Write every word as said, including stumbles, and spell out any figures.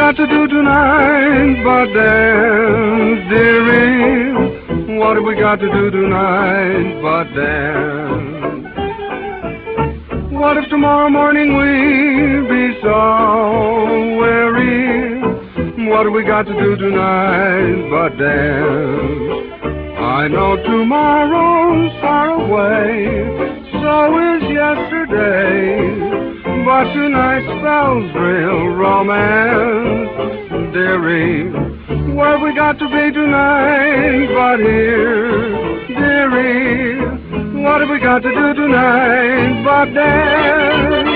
got to do tonight but dance, dearie? What have we got to do tonight but dance? What if tomorrow morning we be so weary? What have we got to do tonight but dance? I know tomorrow's far away, so is yesterday, but tonight spells real romance, dearie. Where have we got to be tonight but here, dearie? What have we got to do tonight but dance?